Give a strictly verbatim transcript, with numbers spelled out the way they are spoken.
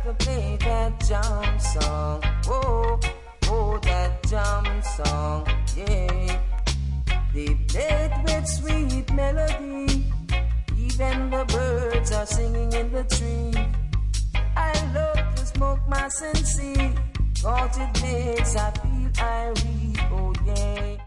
to play that jump song. Oh, oh, that jump song, yeah. They play it with sweet melody. Even the birds are singing in the tree. I love to smoke my sensei, cause it makes I feel irie.